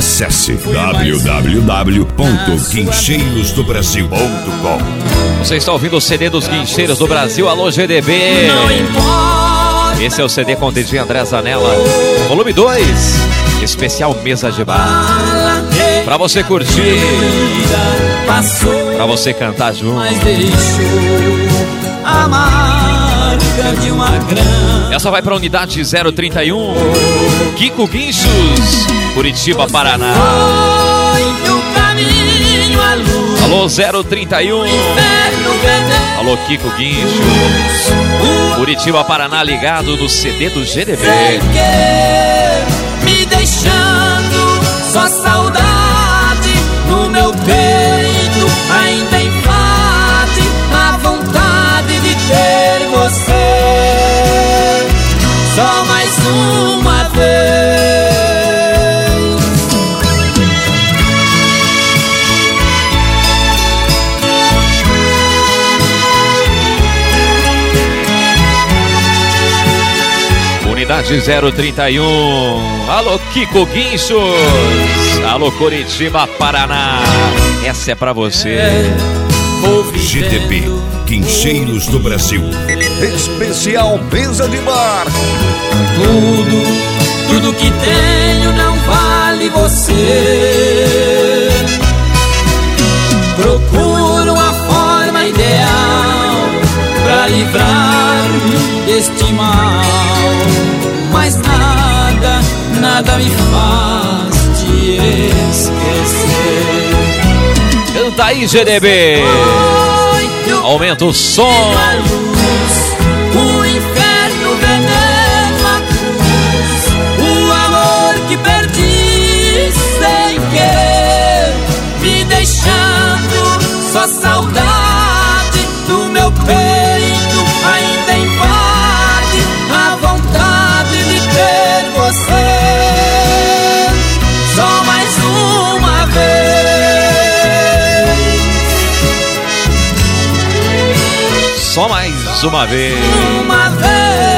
Acesse www.guincheirosdobrasil.com. Você está ouvindo o CD dos Guincheiros do Brasil. Alô, GDB. Esse é o CD com o DJ André Zanella, volume 2, especial Mesa de Bar. Pra você curtir, pra você cantar junto. Essa vai pra unidade 031, Kiko Guinchos, Curitiba, Paraná. Alô, 031. Alô, Kiko Guinchos, Curitiba, Paraná, ligado no CD do GDB. Me deixando só saudade no meu peito, ainda invade a vontade de ter você só mais uma vez. Unidade 031. Alô, Kiko Guinchos. Alô, Curitiba, Paraná. Essa é pra você. GDB, Guincheiros do Brasil. Especial Mesa de Bar. Tudo que tenho não vale você. Procuro uma forma ideal pra livrar-me deste mal, mas nada me faz te esquecer. Canta aí, GDB. Aumenta o som. O inferno, veneno, a cruz, o amor que perdi sem querer, me deixando só saudade do meu peito, ainda invade a vontade de ter você só mais uma vez. Só mais uma vez. Uma vez.